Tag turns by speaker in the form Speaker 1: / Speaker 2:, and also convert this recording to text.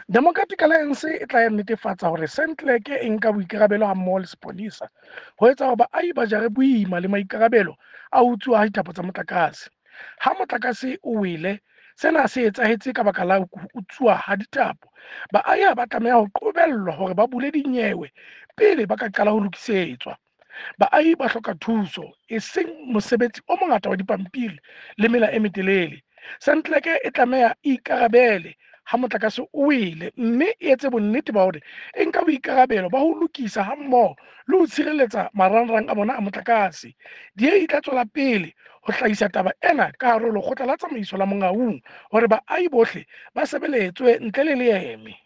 Speaker 1: Democratic Alliance e tla netefatsa hore Sentlek e nka boikarabelo hammoho le sepolesa ho etsa hore baahi ba jare boima le maikarabelo a ho utsuwa ha dithapo tsa motlakase. Ha motlakase o wele, sena se etsahetse ka baka la ho utsuwa ha dithapo. Baahi ha ba tlameha ho qobellwa hore ba bule dinyewe pele ba ka qala ho lokisetswa. Baahi ba hloka thuso, e seng mosebetsi o mongata wa dipampiri le mela e metelele. Sentlek e tlameha e ikarabele ha motlakase o wele, mme e etse bonnete ba hore e nka boikarabelo ba ho lokisa hammoho le ho tshireletsa marangrang a bona a motlakase. DA e tla tswela pele ho hlahisa taba ena ka hare ho Lekgotla la Tsamaiso la Mongaung hore baahi bohle ba sebeletswe ntle le leeme.